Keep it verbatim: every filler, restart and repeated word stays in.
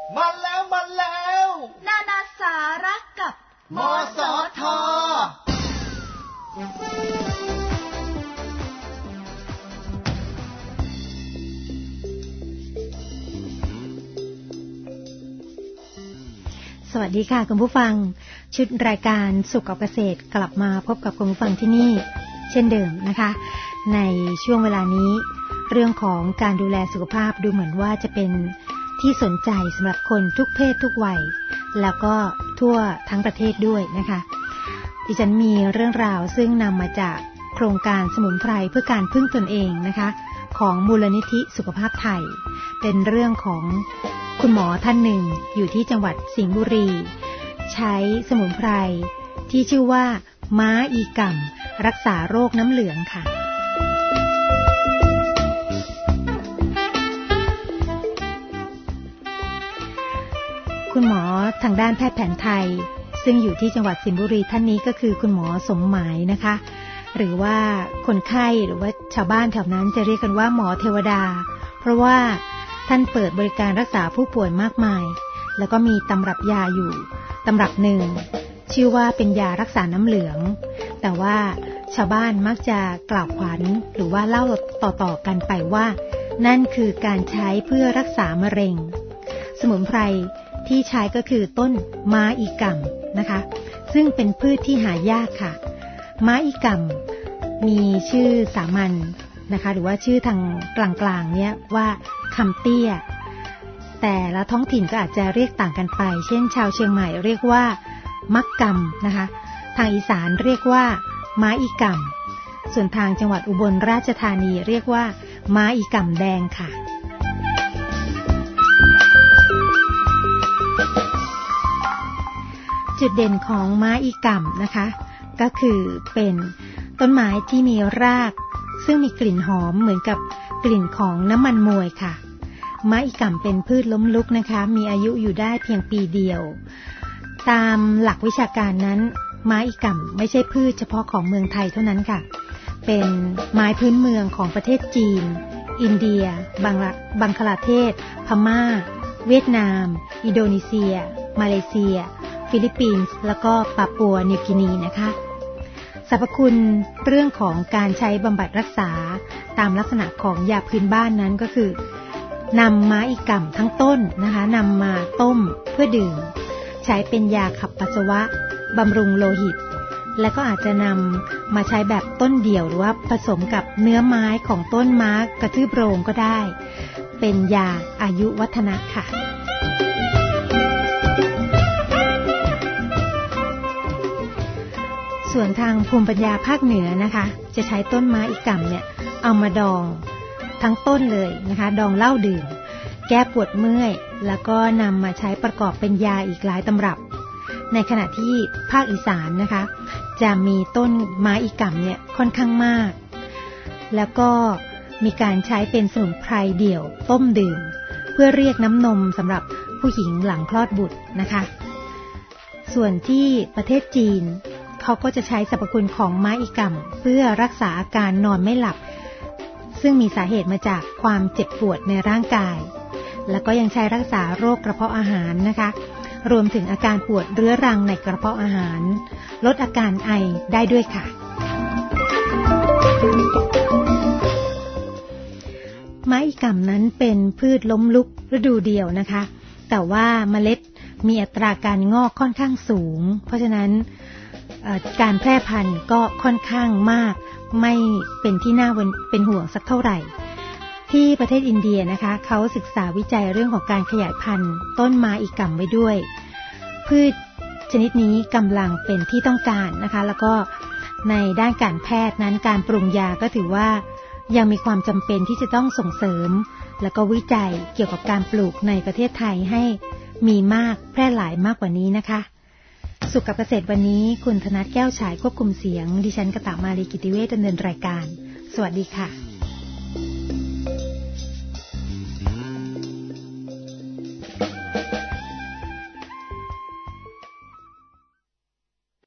มาแล้วมาแล้วนานาสาระกับมสทสวัสดีค่ะคุณผู้ฟังชุดรายการสุขกับเกษตรกลับมาพบกับคุณผู้ฟังที่นี่เช่นเดิมนะคะในช่วงเวลานี้เรื่องของการดูแลสุขภาพดูเหมือนว่าจะเป็นที่สนใจสำหรับคนทุกเพศทุกวัยแล้วก็ทั่วทั้งประเทศด้วยนะคะดิฉันมีเรื่องราวซึ่งนำมาจากโครงการสมุนไพรเพื่อการพึ่งตนเองนะคะของมูลนิธิสุขภาพไทยเป็นเรื่องของคุณหมอท่านหนึ่งอยู่ที่จังหวัดสิงห์บุรีใช้สมุนไพรที่ชื่อว่าม้าอีก่ำรักษาโรคน้ำเหลืองค่ะคุณหมอทางด้านแพทย์แผนไทยซึ่งอยู่ที่จังหวัดสิงห์บุรีท่านนี้ก็คือคุณหมอสมหมายนะคะหรือว่าคนไข้หรือว่าชาวบ้านแถวนั้นจะเรียกกันว่าหมอเทวดาเพราะว่าท่านเปิดบริการรักษาผู้ป่วยมากมายแล้วก็มีตำรับยาอยู่ตำรับหนึ่งชื่อว่าเป็นยารักษาน้ำเหลืองแต่ว่าชาวบ้านมักจะกล่าวขวัญหรือว่าเล่าต่อๆกันไปว่านั่นคือการใช้เพื่อรักษามะเร็งสมุนไพรที่ใช้ก็คือต้นม้าอีก่ำนะคะซึ่งเป็นพืชที่หายากค่ะม้าอีก่ำมีชื่อสามัญนะคะหรือว่าชื่อทางกลางๆเนี้ยว่าคำเตี้ยแต่ละท้องถิ่นก็อาจจะเรียกต่างกันไปเช่นชาวเชียงใหม่เรียกว่ามักกำนะคะทางอีสานเรียกว่าม้าอีก่ำส่วนทางจังหวัดอุบลราชธานีเรียกว่าม้าอีก่ำแดงค่ะจุดเด่นของม้าอีก่ำนะคะก็คือเป็นต้นไม้ที่มีรากซึ่งมีกลิ่นหอมเหมือนกับกลิ่นของน้ำมันมวยค่ะม้าอีก่ำเป็นพืชล้มลุกนะคะมีอายุอยู่ได้เพียงปีเดียวตามหลักวิชาการนั้นม้าอีก่ำไม่ใช่พืชเฉพาะของเมืองไทยเท่านั้นค่ะเป็นไม้พื้นเมืองของประเทศจีนอินเดียบังบังคลาเทศพม่าเวียดนามอินโดนีเซียมาเลเซียฟิลิปปินส์แล้วก็ปาปัวนิวกินีนะคะสรรพคุณเรื่องของการใช้บำบัดรักษาตามลักษณะของยาพื้นบ้านนั้นก็คือนำม้าอีก่ำทั้งต้นนะคะนำมาต้มเพื่อดื่มใช้เป็นยาขับปัสสาวะบำรุงโลหิตและก็อาจจะนำมาใช้แบบต้นเดี่ยวหรือว่าผสมกับเนื้อไม้ของต้นม้ากระทืบโรงก็ได้เป็นยาอายุวัฒนะค่ะส่วนทางภูมิปัญญาภาคเหนือนะคะจะใช้ต้นม้าอีก่ำเนี่ยเอามาดองทั้งต้นเลยนะคะดองเหล้าดื่มแก้ปวดเมื่อยแล้วก็นำมาใช้ประกอบเป็นยาอีกหลายตำรับในขณะที่ภาคอีสานนะคะจะมีต้นม้าอีก่ำเนี่ยค่อนข้างมากแล้วก็มีการใช้เป็นสมุนไพรเดี่ยวต้มดื่มเพื่อเรียกน้ำนมสำหรับผู้หญิงหลังคลอดบุตรนะคะส่วนที่ประเทศจีนเขาก็จะใช้สรรพคุณของม้าอีก่ำเพื่อรักษาอาการนอนไม่หลับซึ่งมีสาเหตุมาจากความเจ็บปวดในร่างกายแล้วก็ยังใช้รักษาโรคกระเพาะอาหารนะคะรวมถึงอาการปวดเรื้อรังในกระเพาะอาหารลดอาการไอได้ด้วยค่ะม้าอีก่ำนั้นเป็นพืชล้มลุกฤดูเดียวนะคะแต่ว่าเมล็ดมีอัตราการงอกค่อนข้างสูงเพราะฉะนั้นการแพร่พันธุ์ก็ค่อนข้างมากไม่เป็นที่น่าเป็นห่วงสักเท่าไหร่ที่ประเทศอินเดียนะคะเขาศึกษาวิจัยเรื่องของการขยายพันธุ์ต้นม้าอีก่ำไว้ด้วยพืชชนิดนี้กำลังเป็นที่ต้องการนะคะแล้วก็ในด้านการแพทย์นั้นการปรุงยาก็ถือว่ายังมีความจำเป็นที่จะต้องส่งเสริมแล้วก็วิจัยเกี่ยวกับการปลูกในประเทศไทยให้มีมากแพร่หลายมากกว่านี้นะคะสุขกับเกษตรวันนี้คุณธนัทแก้วฉายควบคุมเสียงดิฉันกตมาลีกิติเวชดำเนินรายการสวัสดีค่ะ